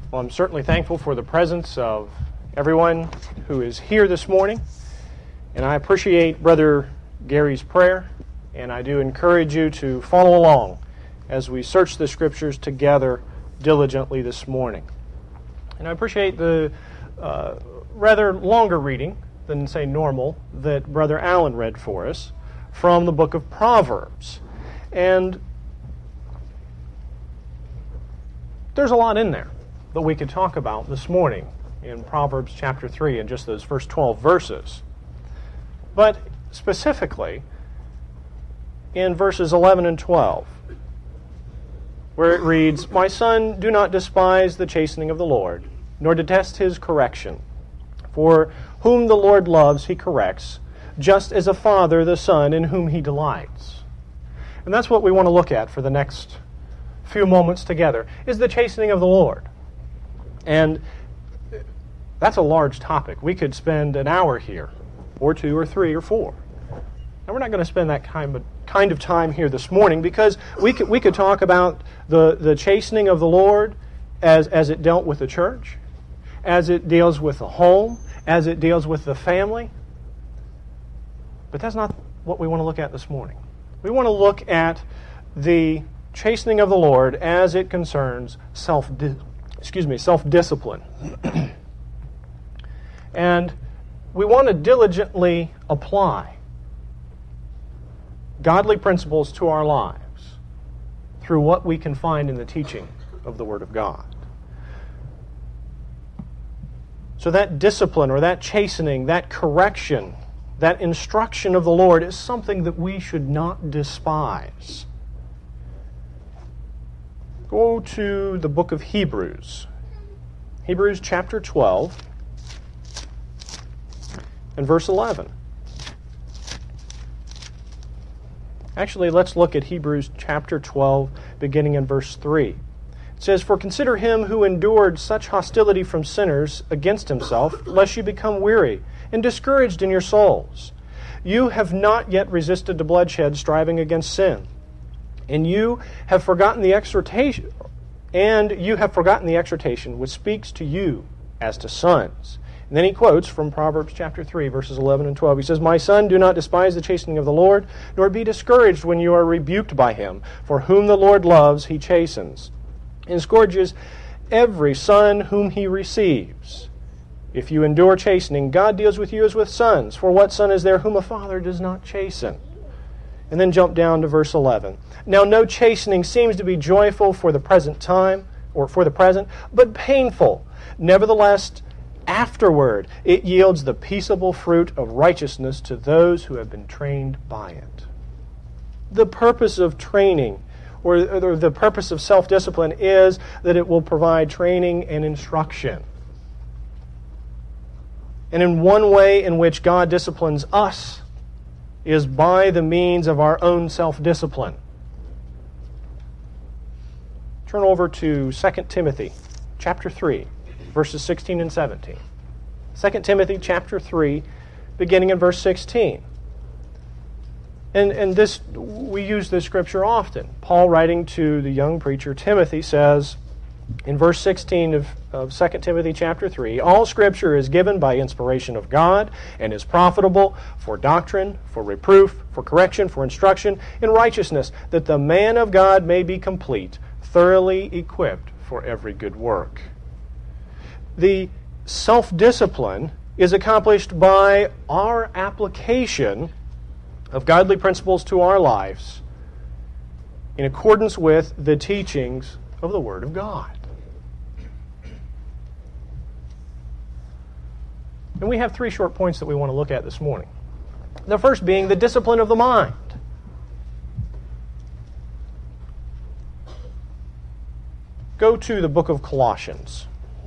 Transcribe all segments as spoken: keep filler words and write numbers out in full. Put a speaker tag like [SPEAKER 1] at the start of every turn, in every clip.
[SPEAKER 1] Well, I'm certainly thankful for the presence of everyone who is here this morning, and I appreciate Brother Gary's prayer, and I do encourage you to follow along as we search the Scriptures together diligently this morning. And I appreciate the uh, rather longer reading than, say, normal that Brother Allen read for us from the book of Proverbs. And there's a lot in there that we could talk about this morning in Proverbs chapter three and just those first twelve verses. But specifically in verses eleven and twelve, where it reads, "My son, do not despise the chastening of the Lord, nor detest his correction. For whom the Lord loves, he corrects, just as a father the son in whom he delights." And that's what we want to look at for the next few moments together, is the chastening of the Lord. And that's a large topic. We could spend an hour here, or two, or three, or four. And we're not going to spend that kind of, kind of time here this morning, because we could, we could talk about the, the chastening of the Lord as, as it dealt with the church, as it deals with the home, as it deals with the family. But that's not what we want to look at this morning. We want to look at the chastening of the Lord as it concerns self excuse me, self-discipline. And we want to diligently apply godly principles to our lives through what we can find in the teaching of the Word of God. So that discipline or that chastening, that correction, that instruction of the Lord is something that we should not despise. Go to the book of Hebrews. Hebrews chapter twelve and verse eleven. Actually, let's look at Hebrews chapter twelve, beginning in verse three. It says, "For consider him who endured such hostility from sinners against himself, lest you become weary and discouraged in your souls. You have not yet resisted to bloodshed, striving against sin. And you have forgotten the exhortation, and you have forgotten the exhortation which speaks to you as to sons." And then he quotes from Proverbs chapter three, verses eleven and twelve. He says, "My son, do not despise the chastening of the Lord, nor be discouraged when you are rebuked by him. For whom the Lord loves, he chastens, and scourges every son whom he receives. If you endure chastening, God deals with you as with sons. For what son is there whom a father does not chasten?" And then jump down to verse eleven. "Now no chastening seems to be joyful for the present time, or for the present, but painful. Nevertheless, afterward it yields the peaceable fruit of righteousness to those who have been trained by it." The purpose of training, or, or the purpose of self-discipline, is that it will provide training and instruction. And in one way in which God disciplines us is by the means of our own self-discipline. Turn over to Second Timothy chapter three, verses sixteen and seventeen. Second Timothy chapter three, beginning in verse sixteen. And, and this, we use this scripture often. Paul, writing to the young preacher Timothy, says in verse sixteen of, of Second Timothy chapter three, "All Scripture is given by inspiration of God and is profitable for doctrine, for reproof, for correction, for instruction in righteousness, that the man of God may be complete, thoroughly equipped for every good work." The self-discipline is accomplished by our application of godly principles to our lives in accordance with the teachings of the Word of God. And we have three short points that we want to look at this morning. The first being the discipline of the mind. Go to the book of Colossians.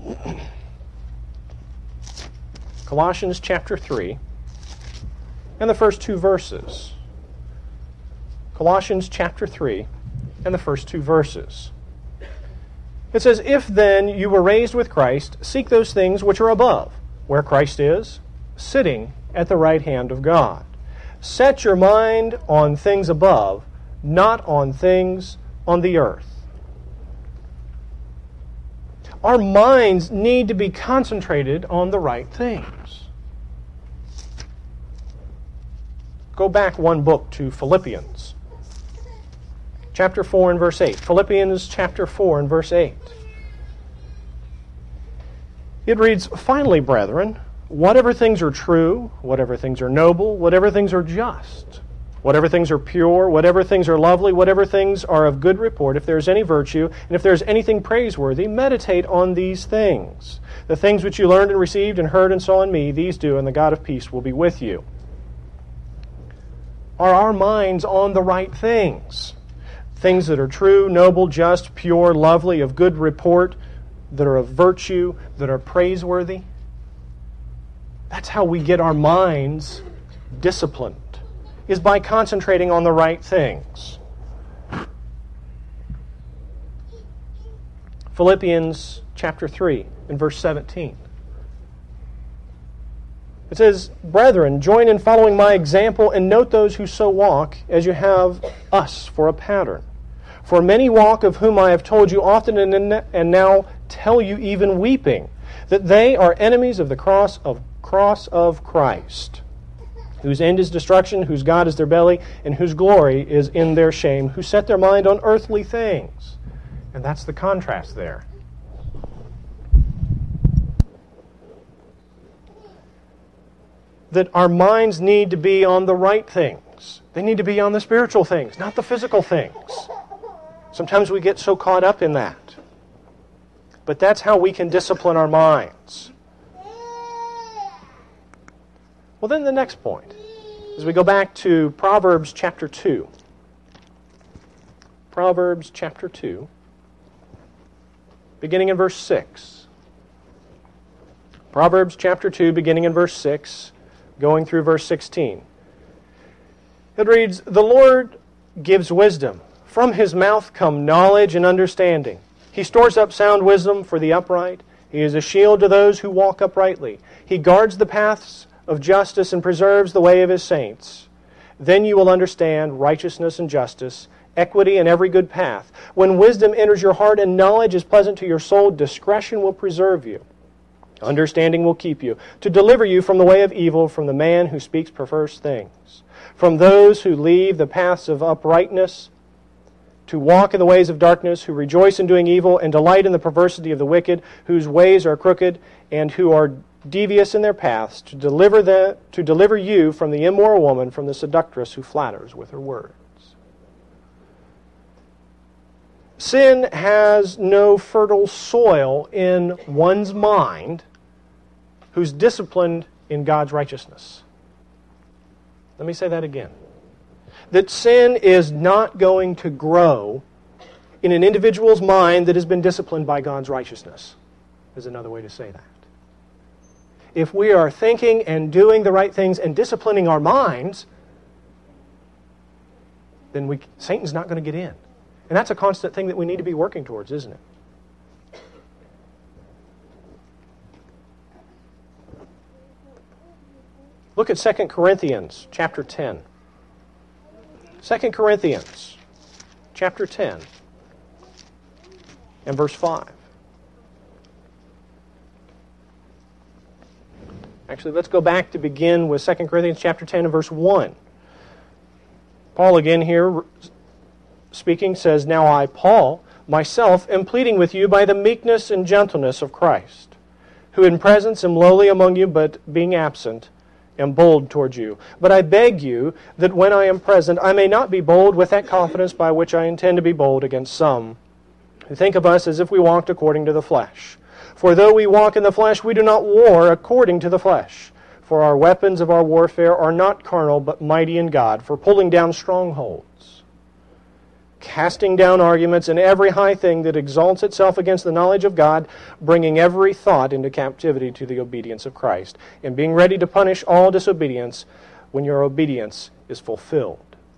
[SPEAKER 1] Colossians chapter three and the first two verses. Colossians chapter three and the first two verses. It says, "If then you were raised with Christ, seek those things which are above, where Christ is, sitting at the right hand of God. Set your mind on things above, not on things on the earth." our minds need to be concentrated on the right things. Go back one book to Philippians, chapter four and verse eight. Philippians chapter four and verse eight. It reads, "Finally, brethren, whatever things are true, whatever things are noble, whatever things are just, whatever things are pure, whatever things are lovely, whatever things are of good report, if there is any virtue, and if there is anything praiseworthy, meditate on these things. The things which you learned and received and heard and saw in me, these do, and the God of peace will be with you." Are our minds on the right things? Things that are true, noble, just, pure, lovely, of good report, that are of virtue, that are praiseworthy? That's how we get our minds disciplined, is by concentrating on the right things. Philippians chapter three and verse seventeen. It says, "Brethren, join in following my example and note those who so walk as you have us for a pattern. For many walk, of whom I have told you often and now tell you even weeping, that they are enemies of the cross of cross of Christ, whose end is destruction, whose God is their belly, and whose glory is in their shame, who set their mind on earthly things." And that's the contrast there. That our minds need to be on the right things. They need to be on the spiritual things, not the physical things. Sometimes we get so caught up in that. But that's how we can discipline our minds. Well, then the next point, as we go back to Proverbs chapter two. Proverbs chapter two, beginning in verse six. Proverbs chapter two, beginning in verse six, going through verse sixteen. It reads, "The Lord gives wisdom. From His mouth come knowledge and understanding. He stores up sound wisdom for the upright. He is a shield to those who walk uprightly. He guards the paths of justice and preserves the way of His saints. Then you will understand righteousness and justice, equity and every good path. When wisdom enters your heart and knowledge is pleasant to your soul, discretion will preserve you. Understanding will keep you, to deliver you from the way of evil, from the man who speaks perverse things, from those who leave the paths of uprightness, to walk in the ways of darkness, who rejoice in doing evil and delight in the perversity of the wicked, whose ways are crooked and who are devious in their paths, to deliver the, to deliver you from the immoral woman, from the seductress who flatters with her words." Sin has no fertile soil in one's mind who's disciplined in God's righteousness. Let me say that again. That sin is not going to grow in an individual's mind that has been disciplined by God's righteousness, is another way to say that. If we are thinking and doing the right things and disciplining our minds, then we, Satan's not going to get in. And that's a constant thing that we need to be working towards, isn't it? Look at Second Corinthians chapter ten. Second Corinthians chapter ten and verse five. Actually, let's go back to begin with Second Corinthians chapter ten and verse one. Paul again here speaking says, "Now I, Paul, myself am pleading with you by the meekness and gentleness of Christ, who in presence am lowly among you, but being absent am bold toward you. But I beg you that when I am present I may not be bold with that confidence by which I intend to be bold against some who think of us as if we walked according to the flesh. For though we walk in the flesh, we do not war according to the flesh. For our weapons of our warfare are not carnal, but mighty in God, for pulling down strongholds, casting down arguments and every high thing that exalts itself against the knowledge of God, bringing every thought into captivity to the obedience of Christ, and being ready to punish all disobedience when your obedience is fulfilled."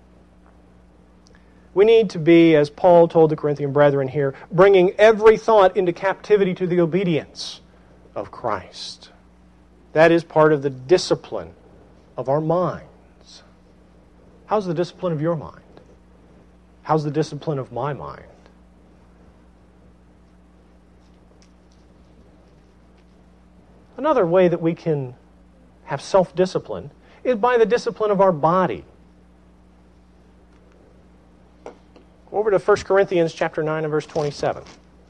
[SPEAKER 1] We need to be, as Paul told the Corinthian brethren here, bringing every thought into captivity to the obedience of Christ. That is part of the discipline of our minds. How's the discipline of your mind? How's the discipline of my mind? Another way that we can have self-discipline is by the discipline of our body. Over to First Corinthians chapter nine and verse twenty-seven.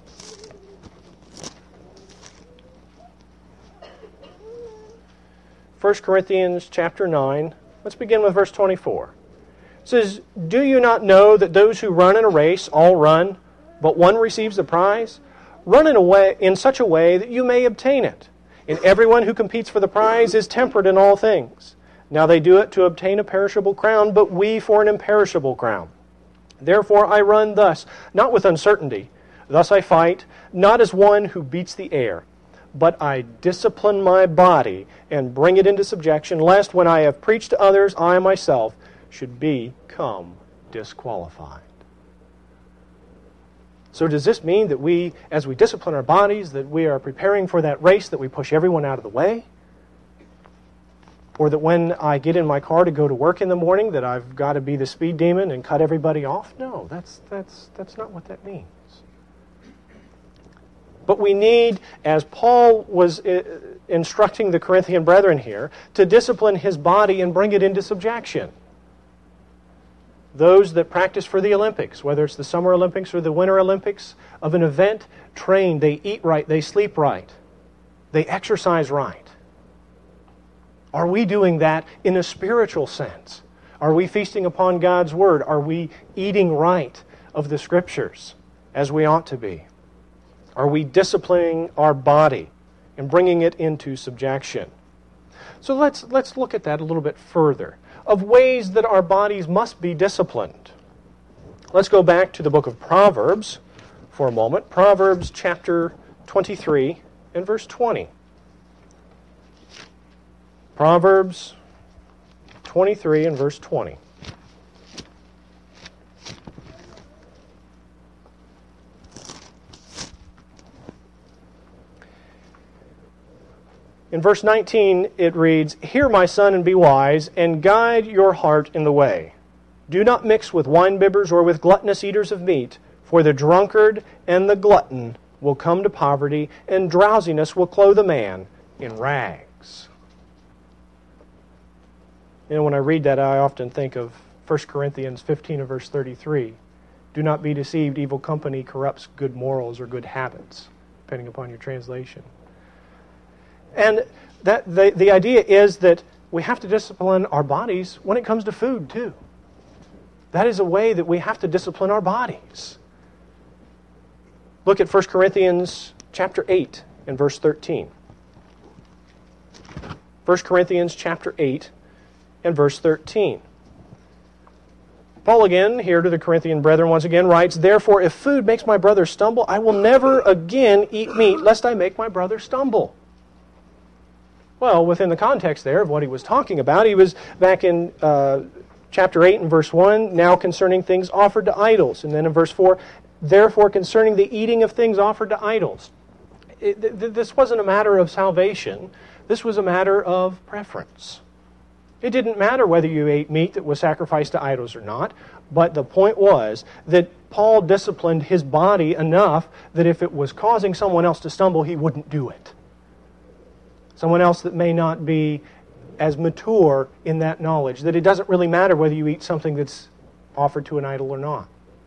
[SPEAKER 1] First Corinthians chapter nine, let's begin with verse twenty-four. It says, "Do you not know that those who run in a race all run, but one receives the prize? Run in a way in such a way that you may obtain it. And everyone who competes for the prize is temperate in all things. Now they do it to obtain a perishable crown, but we for an imperishable crown. Therefore I run thus, not with uncertainty. Thus I fight, not as one who beats the air, but I discipline my body and bring it into subjection, lest when I have preached to others, I myself should become disqualified." So does this mean that we, as we discipline our bodies, that we are preparing for that race, that we push everyone out of the way? Or that when I get in my car to go to work in the morning, that I've got to be the speed demon and cut everybody off? No, that's, that's, that's not what that means. But we need, as Paul was instructing the Corinthian brethren here, to discipline his body and bring it into subjection. Those that practice for the Olympics, whether it's the Summer Olympics or the Winter Olympics, of an event, train, they eat right, they sleep right, they exercise right. Are we doing that in a spiritual sense? Are we feasting upon God's Word? Are we eating right of the Scriptures as we ought to be? Are we disciplining our body and bringing it into subjection? So let's, let's look at that a little bit further, of ways that our bodies must be disciplined. Let's go back to the book of Proverbs for a moment. Proverbs chapter twenty-three and verse twenty. Proverbs twenty-three and verse twenty. In verse nineteen, it reads, "Hear, my son, and be wise, and guide your heart in the way. Do not mix with wine-bibbers or with gluttonous eaters of meat, for the drunkard and the glutton will come to poverty, and drowsiness will clothe a man in rags." You know, when I read that, I often think of First Corinthians fifteen and verse thirty-three. "Do not be deceived, evil company corrupts good morals," or good habits, depending upon your translation. And that the, the idea is that we have to discipline our bodies when it comes to food, too. That is a way that we have to discipline our bodies. Look at First Corinthians chapter eight and verse thirteen. First Corinthians chapter eight and verse thirteen. Paul again, here to the Corinthian brethren once again, writes, "Therefore, if food makes my brother stumble, I will never again eat meat, lest I make my brother stumble." Well, within the context there of what he was talking about, he was back in uh, chapter eight and verse one, "Now concerning things offered to idols." And then in verse four, "Therefore concerning the eating of things offered to idols." It, th- this wasn't a matter of salvation. This was a matter of preference. It didn't matter whether you ate meat that was sacrificed to idols or not, but the point was that Paul disciplined his body enough that if it was causing someone else to stumble, he wouldn't do it. Someone else that may not be as mature in that knowledge, that it doesn't really matter whether you eat something that's offered to an idol or not.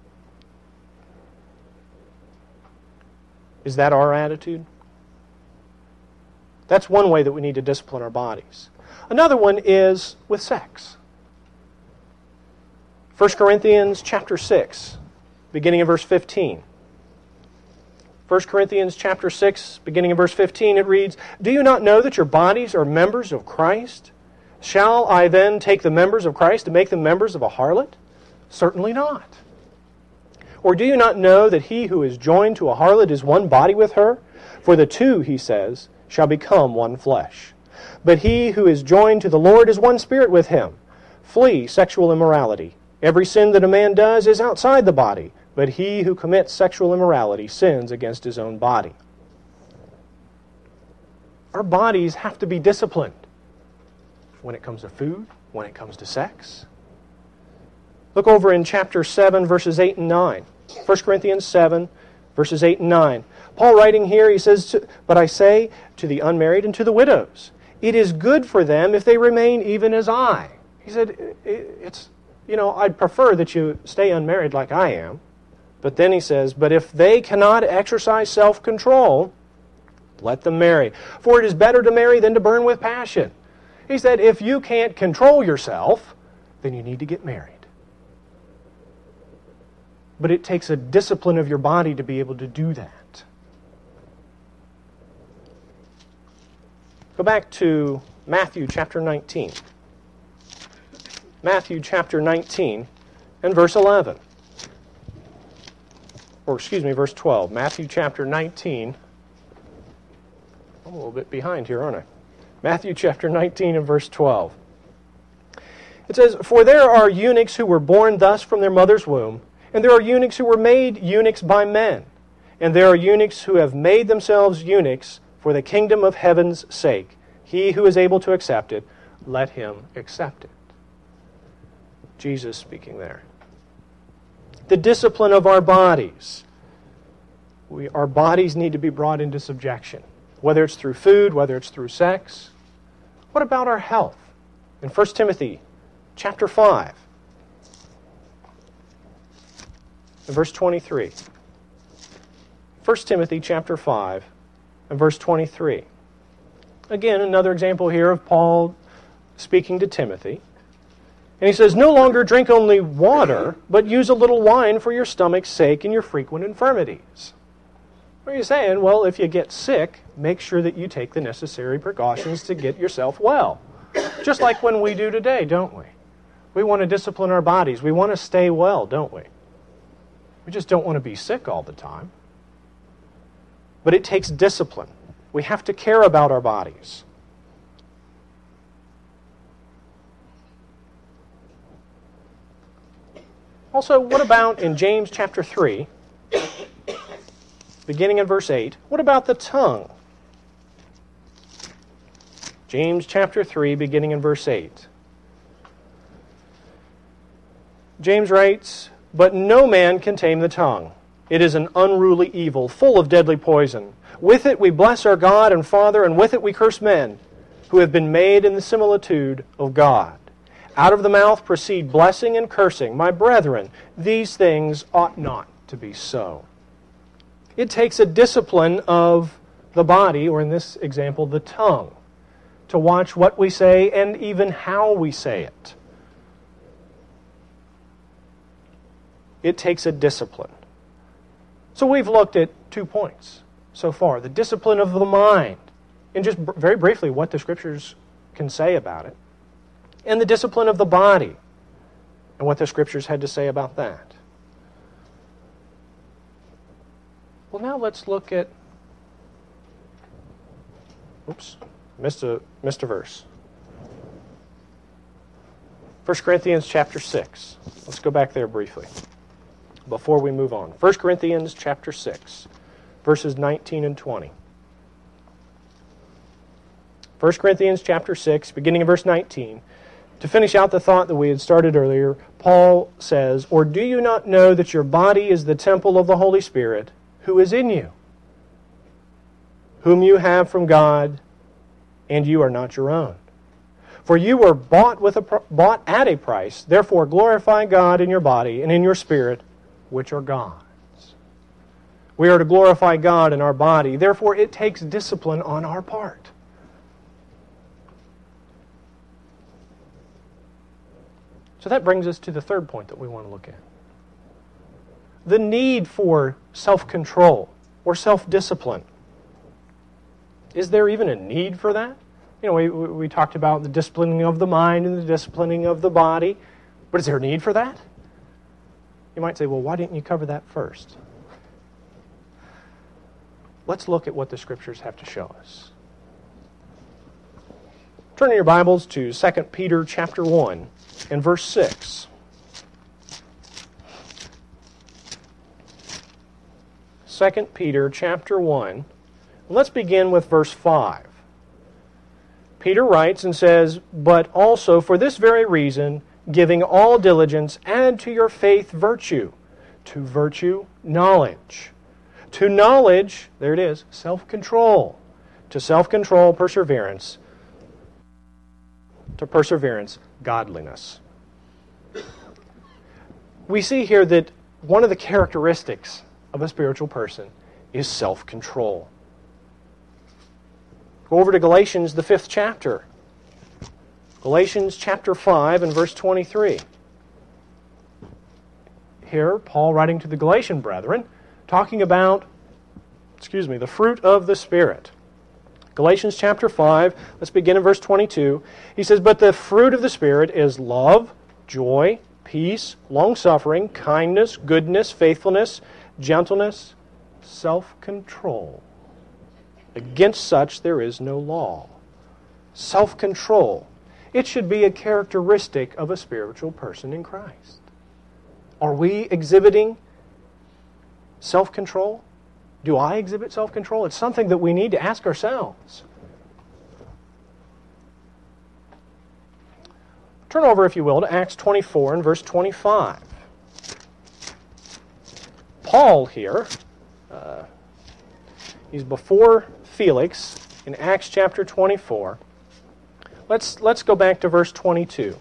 [SPEAKER 1] Is that our attitude? That's one way that we need to discipline our bodies. Another one is with sex. First Corinthians chapter six, beginning in verse fifteen. First Corinthians chapter six, beginning in verse fifteen, it reads, "Do you not know that your bodies are members of Christ? Shall I then take the members of Christ and make them members of a harlot? Certainly not. Or do you not know that he who is joined to a harlot is one body with her? For the two," he says, "shall become one flesh. But he who is joined to the Lord is one spirit with him. Flee sexual immorality. Every sin that a man does is outside the body, but he who commits sexual immorality sins against his own body." Our bodies have to be disciplined when it comes to food, when it comes to sex. Look over in chapter seven, verses eight and nine. First Corinthians seven, Verses eight and nine. Paul writing here, he says, "But I say to the unmarried and to the widows, it is good for them if they remain even as I." He said, it's, you know, I'd prefer that you stay unmarried like I am. But then he says, "But if they cannot exercise self-control, let them marry. For it is better to marry than to burn with passion." He said, if you can't control yourself, then you need to get married. But it takes a discipline of your body to be able to do that. Go back to Matthew chapter nineteen. Matthew chapter nineteen and verse eleven. Or excuse me, verse twelve. Matthew chapter nineteen. I'm a little bit behind here, aren't I? Matthew chapter nineteen and verse twelve. It says, "For there are eunuchs who were born thus from their mother's womb, and there are eunuchs who were made eunuchs by men, and there are eunuchs who have made themselves eunuchs for the kingdom of heaven's sake. He who is able to accept it, let him accept it." Jesus speaking there. The discipline of our bodies. We, our bodies need to be brought into subjection, whether it's through food, whether it's through sex. What about our health? In First Timothy chapter five, verse twenty-three. First Timothy chapter five and verse twenty-three. Again, another example here of Paul speaking to Timothy. And he says, "No longer drink only water, but use a little wine for your stomach's sake and your frequent infirmities." What are you saying? Well, if you get sick, make sure that you take the necessary precautions to get yourself well. Just like when we do today, don't we? We want to discipline our bodies. We want to stay well, don't we? We just don't want to be sick all the time. But it takes discipline. We have to care about our bodies. Also, what about in James chapter three, beginning in verse eight, what about the tongue? James chapter three, beginning in verse eight. James writes, "But no man can tame the tongue. It is an unruly evil, full of deadly poison. With it we bless our God and Father, and with it we curse men, who have been made in the similitude of God. Out of the mouth proceed blessing and cursing. My brethren, these things ought not to be so." It takes a discipline of the body, or in this example, the tongue, to watch what we say and even how we say it. It takes a discipline. So we've looked at two points so far. The discipline of the mind, and just very briefly what the Scriptures can say about it. And the discipline of the body, and what the Scriptures had to say about that. Well, now let's look at... Oops, missed a, missed a verse. First Corinthians chapter six. Let's go back there briefly before we move on. First Corinthians chapter six, verses nineteen and twenty. First Corinthians chapter six, beginning in verse nineteen. To finish out the thought that we had started earlier, Paul says, "Or do you not know that your body is the temple of the Holy Spirit, who is in you, whom you have from God, and you are not your own? For you were bought with a pr- bought at a price. Therefore glorify God in your body and in your spirit, which are God's." We are to glorify God in our body. Therefore it takes discipline on our part. So that brings us to the third point that we want to look at. The need for self-control or self-discipline. Is there even a need for that? You know, we, we talked about the disciplining of the mind and the disciplining of the body, but is there a need for that? You might say, well, why didn't you cover that first? Let's look at what the Scriptures have to show us. Turn in your Bibles to Second Peter chapter one and verse six. Second Peter chapter one. Let's begin with verse five. Peter writes and says, "But also for this very reason, giving all diligence, add to your faith virtue, to virtue knowledge, To knowledge, there it is, self-control. To self-control, perseverance. To perseverance, godliness. We see here that one of the characteristics of a spiritual person is self-control. Go over to Galatians, the fifth chapter. Galatians chapter five and verse twenty-three. Here, Paul writing to the Galatian brethren, talking about, excuse me, the fruit of the Spirit. Galatians chapter five, let's begin in verse twenty-two. He says, "But the fruit of the Spirit is love, joy, peace, long-suffering, kindness, goodness, faithfulness, gentleness, self-control. Against such there is no law." Self-control. It should be a characteristic of a spiritual person in Christ. Are we exhibiting self-control? Do I exhibit self-control? It's something that we need to ask ourselves. Turn over, if you will, to Acts twenty-four and verse twenty-five. Paul here, uh, he's before Felix in Acts chapter twenty-four. Let's, let's go back to verse twenty-two.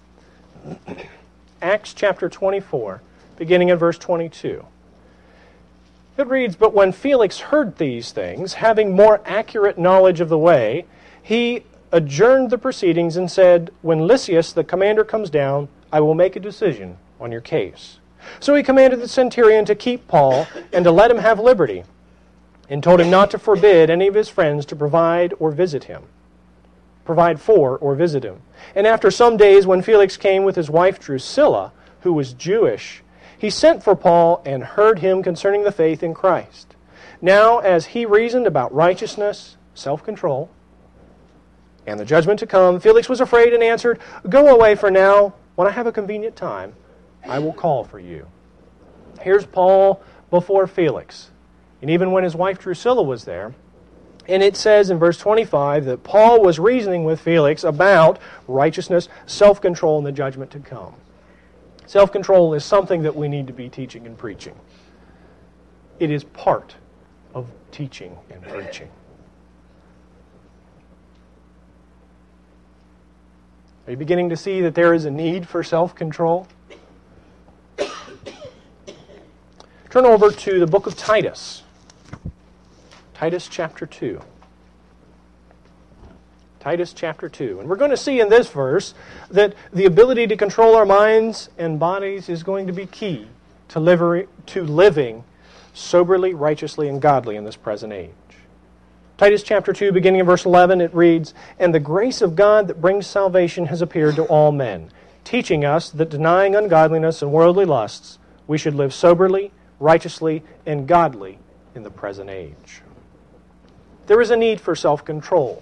[SPEAKER 1] Acts chapter twenty-four, beginning in verse twenty-two. It reads, "But when Felix heard these things, having more accurate knowledge of the way, he adjourned the proceedings and said, 'When Lysias the commander comes down, I will make a decision on your case.' So he commanded the centurion to keep Paul and to let him have liberty, and told him not to forbid any of his friends to provide or visit him. Provide for or visit him. And after some days, when Felix came with his wife Drusilla, who was Jewish, he sent for Paul and heard him concerning the faith in Christ. Now, as he reasoned about righteousness, self-control, and the judgment to come, Felix was afraid and answered, 'Go away for now. When I have a convenient time, I will call for you.'" Here's Paul before Felix. And even when his wife Drusilla was there, and it says in verse twenty-five that Paul was reasoning with Felix about righteousness, self-control, and the judgment to come. Self-control is something that we need to be teaching and preaching. It is part of teaching and preaching. Are you beginning to see that there is a need for self-control? Turn over to the book of Titus. Titus chapter two. Titus chapter two. And we're going to see in this verse that the ability to control our minds and bodies is going to be key to, liver- to living soberly, righteously, and godly in this present age. Titus chapter two, beginning in verse eleven, it reads, "And the grace of God that brings salvation has appeared to all men, teaching us that denying ungodliness and worldly lusts, we should live soberly, righteously, and godly in the present age." There is a need for self-control.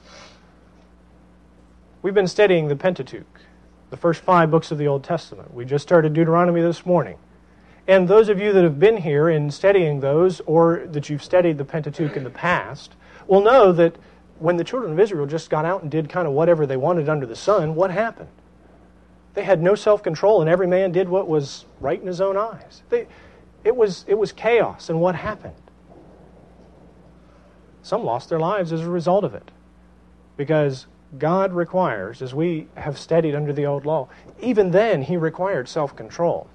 [SPEAKER 1] We've been studying the Pentateuch, the first five books of the Old Testament. We just started Deuteronomy this morning. And those of you that have been here in studying those, or that you've studied the Pentateuch in the past, will know that when the children of Israel just got out and did kind of whatever they wanted under the sun, what happened? They had no self-control, and every man did what was right in his own eyes. They, it was, it was chaos, and what happened? Some lost their lives as a result of it. Because God requires, as we have studied under the old law, even then He required self-control.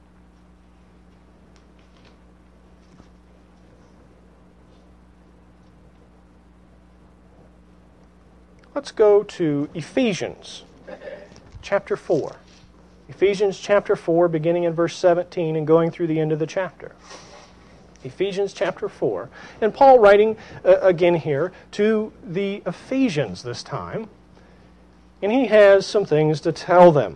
[SPEAKER 1] Let's go to Ephesians chapter four. Ephesians chapter four, beginning in verse seventeen and going through the end of the chapter. Ephesians chapter four. And Paul writing uh, again here to the Ephesians this time. And he has some things to tell them.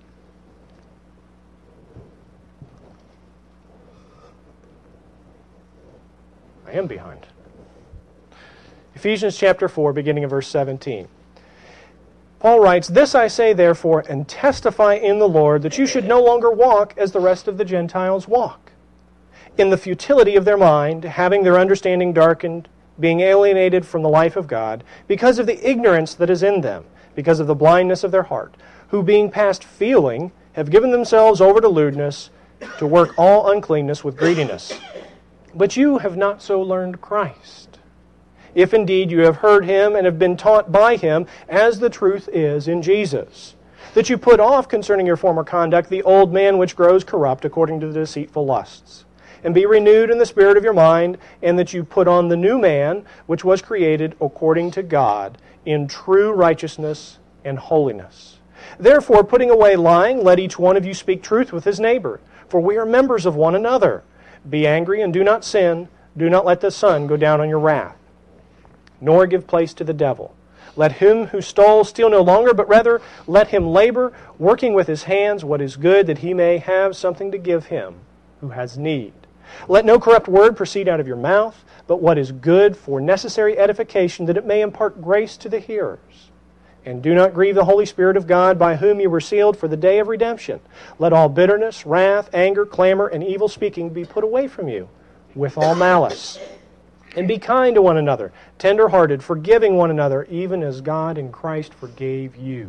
[SPEAKER 1] I am behind. Ephesians chapter four, beginning in verse seventeen. Paul writes, "This I say therefore, and testify in the Lord, that you should no longer walk as the rest of the Gentiles walk, in the futility of their mind, having their understanding darkened, being alienated from the life of God, because of the ignorance that is in them, because of the blindness of their heart, who being past feeling, have given themselves over to lewdness, to work all uncleanness with greediness. But you have not so learned Christ, if indeed you have heard Him and have been taught by Him, as the truth is in Jesus, that you put off concerning your former conduct the old man which grows corrupt according to the deceitful lusts, and be renewed in the spirit of your mind, and that you put on the new man, which was created according to God, in true righteousness and holiness. Therefore, putting away lying, let each one of you speak truth with his neighbor, for we are members of one another. Be angry and do not sin. Do not let the sun go down on your wrath, nor give place to the devil. Let him who stole steal no longer, but rather let him labor, working with his hands what is good, that he may have something to give him who has need. Let no corrupt word proceed out of your mouth, but what is good for necessary edification, that it may impart grace to the hearers. And do not grieve the Holy Spirit of God, by whom you were sealed for the day of redemption. Let all bitterness, wrath, anger, clamor, and evil speaking be put away from you, with all malice. And be kind to one another, tender-hearted, forgiving one another, even as God in Christ forgave you.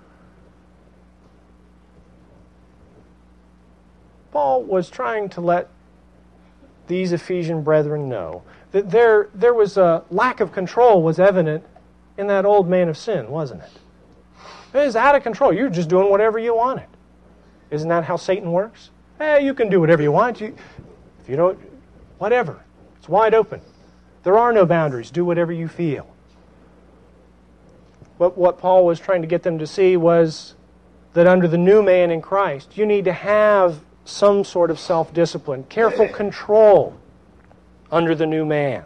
[SPEAKER 1] Paul was trying to let these Ephesian brethren know that there, there was a lack of control was evident in that old man of sin, wasn't it? It was out of control. You're just doing whatever you wanted. Isn't that how Satan works? Hey, you can do whatever you want. You, if you don't, whatever. It's wide open. There are no boundaries. Do whatever you feel. But what Paul was trying to get them to see was that under the new man in Christ, you need to have some sort of self-discipline, careful control under the new man.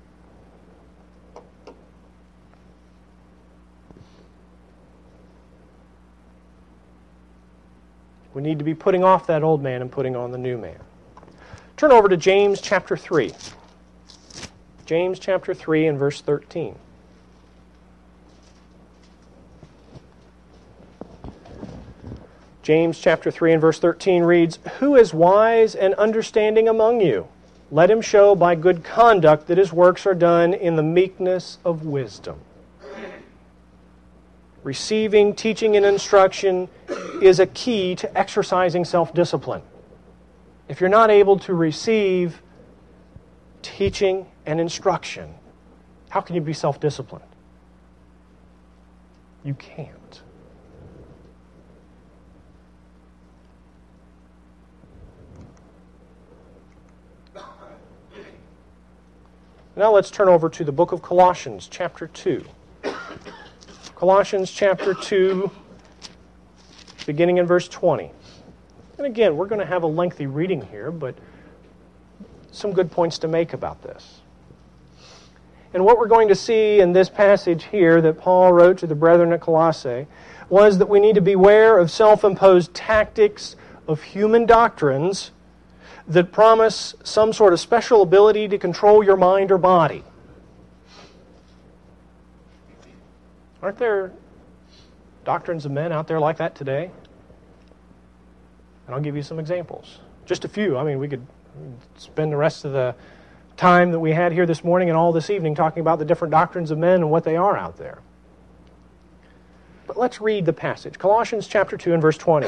[SPEAKER 1] We need to be putting off that old man and putting on the new man. Turn over to James chapter three. James chapter three and verse thirteen. James chapter three and verse thirteen reads, "Who is wise and understanding among you? Let him show by good conduct that his works are done in the meekness of wisdom." Receiving, teaching, and instruction is a key to exercising self-discipline. If you're not able to receive teaching and instruction, how can you be self-disciplined? You can't. Now let's turn over to the book of Colossians, chapter two. Colossians chapter two, beginning in verse twenty. And again, we're going to have a lengthy reading here, but some good points to make about this. And what we're going to see in this passage here that Paul wrote to the brethren at Colossae was that we need to beware of self-imposed tactics of human doctrines that promise some sort of special ability to control your mind or body. Aren't there doctrines of men out there like that today? And I'll give you some examples. Just a few. I mean, we could spend the rest of the time that we had here this morning and all this evening talking about the different doctrines of men and what they are out there. But let's read the passage. Colossians chapter two and verse twenty.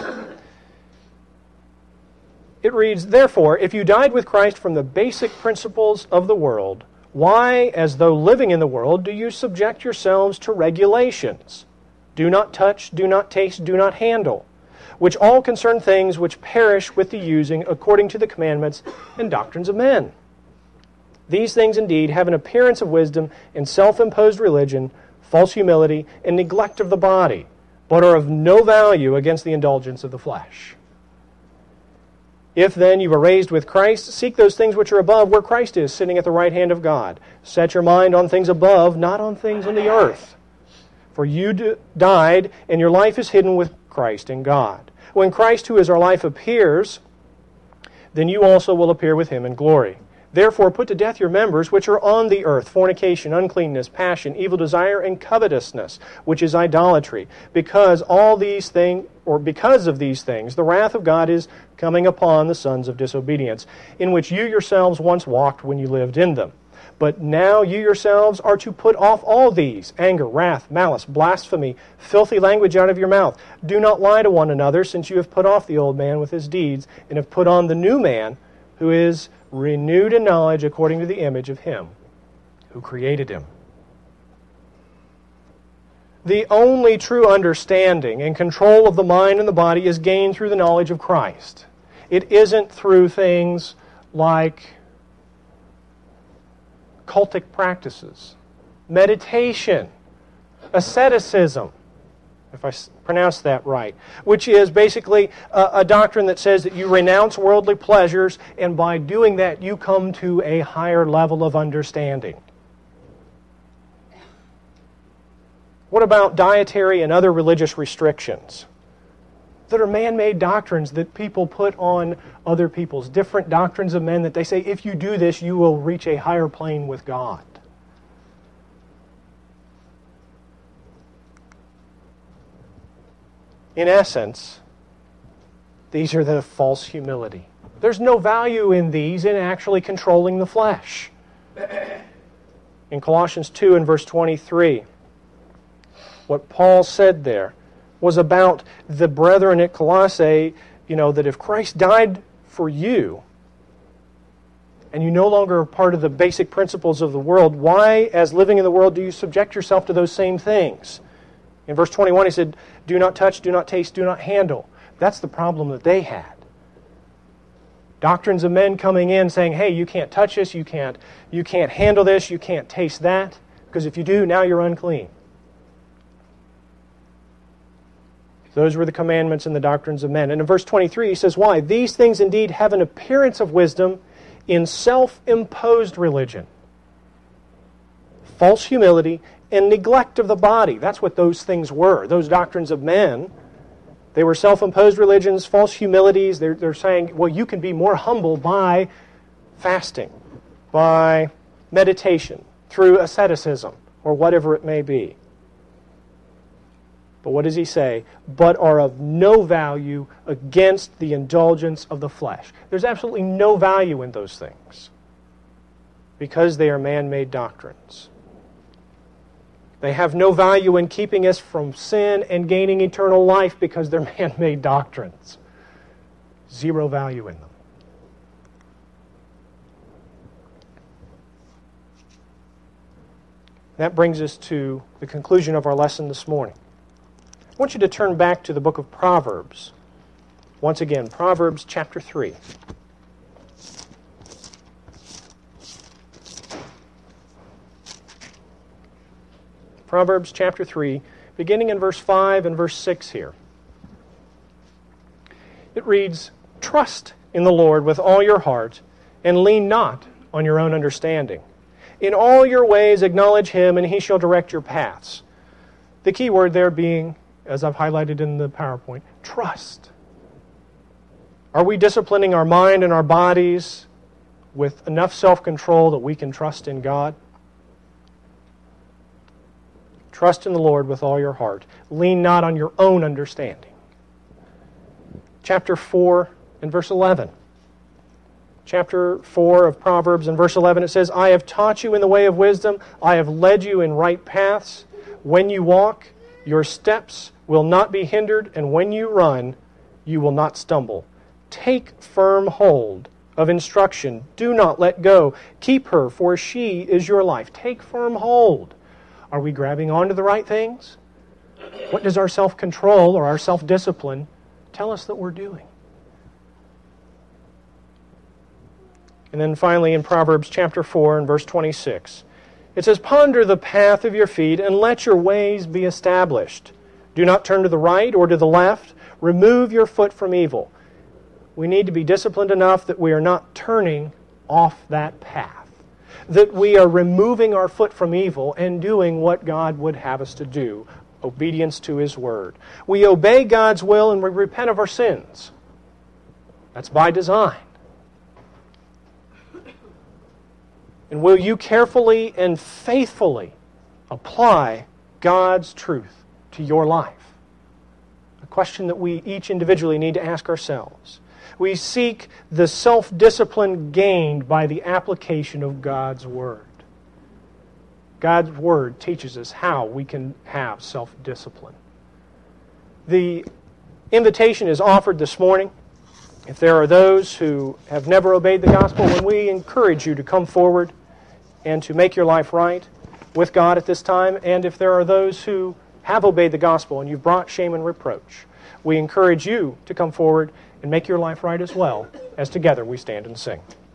[SPEAKER 1] It reads, "Therefore, if you died with Christ from the basic principles of the world, why, as though living in the world, do you subject yourselves to regulations? Do not touch, do not taste, do not handle, which all concern things which perish with the using according to the commandments and doctrines of men. These things indeed have an appearance of wisdom and self-imposed religion, false humility, and neglect of the body, but are of no value against the indulgence of the flesh. If then you were raised with Christ, seek those things which are above, where Christ is, sitting at the right hand of God. Set your mind on things above, not on things on the earth. For you d- died, and your life is hidden with Christ in God. When Christ, who is our life, appears, then you also will appear with him in glory. Therefore put to death your members which are on the earth, fornication, uncleanness, passion, evil desire, and covetousness, which is idolatry. Because all these things, or because of these things, the wrath of God is coming upon the sons of disobedience, in which you yourselves once walked when you lived in them. But now you yourselves are to put off all these: anger, wrath, malice, blasphemy, filthy language out of your mouth. Do not lie to one another, since you have put off the old man with his deeds, and have put on the new man, who is renewed in knowledge according to the image of Him who created him. The only true understanding and control of the mind and the body is gained through the knowledge of Christ. It isn't through things like cultic practices, meditation, asceticism, if I pronounce that right, which is basically a, a doctrine that says that you renounce worldly pleasures, and by doing that you come to a higher level of understanding. What about dietary and other religious restrictions that are man-made doctrines that people put on other people's, different doctrines of men that they say, if you do this, you will reach a higher plane with God? In essence, these are the false humility. There's no value in these in actually controlling the flesh. In Colossians two and verse twenty-three, what Paul said there was about the brethren at Colossae, you know, that if Christ died for you, and you no longer are part of the basic principles of the world, why, as living in the world, do you subject yourself to those same things? In verse twenty-one, he said, do not touch, do not taste, do not handle. That's the problem that they had. Doctrines of men coming in saying, hey, you can't touch this, you can't, you can't handle this, you can't taste that, because if you do, now you're unclean. Those were the commandments and the doctrines of men. And in verse twenty-three, he says, why? These things indeed have an appearance of wisdom in self-imposed religion, false humility, and neglect of the body. That's what those things were, those doctrines of men. They were self-imposed religions, false humilities. They're, they're saying, well, you can be more humble by fasting, by meditation, through asceticism, or whatever it may be. But what does he say? But are of no value against the indulgence of the flesh. There's absolutely no value in those things because they are man-made doctrines. They have no value in keeping us from sin and gaining eternal life because they're man-made doctrines. Zero value in them. That brings us to the conclusion of our lesson this morning. I want you to turn back to the book of Proverbs. Once again, Proverbs chapter three. Proverbs chapter three, beginning in verse five and verse six here. It reads, trust in the Lord with all your heart, and lean not on your own understanding. In all your ways acknowledge Him, and He shall direct your paths. The key word there being, as I've highlighted in the PowerPoint, trust. Are we disciplining our mind and our bodies with enough self-control that we can trust in God? Trust in the Lord with all your heart. Lean not on your own understanding. Chapter four and verse eleven. Chapter four of Proverbs and verse eleven, it says, I have taught you in the way of wisdom. I have led you in right paths. When you walk, your steps will not be hindered, and when you run, you will not stumble. Take firm hold of instruction. Do not let go. Keep her, for she is your life. Take firm hold. Are we grabbing onto the right things? What does our self-control or our self-discipline tell us that we're doing? And then finally in Proverbs chapter four and verse twenty-six, it says, ponder the path of your feet and let your ways be established. Do not turn to the right or to the left. Remove your foot from evil. We need to be disciplined enough that we are not turning off that path, that we are removing our foot from evil and doing what God would have us to do, obedience to His Word. We obey God's will and we repent of our sins. That's by design. And will you carefully and faithfully apply God's truth to your life? A question that we each individually need to ask ourselves. We seek the self-discipline gained by the application of God's Word. God's Word teaches us how we can have self-discipline. The invitation is offered this morning If there are those who have never obeyed the gospel, then we encourage you to come forward and to make your life right with God at this time. And if there are those who have obeyed the gospel and you've brought shame and reproach, we encourage you to come forward and make your life right as well, as together we stand and sing.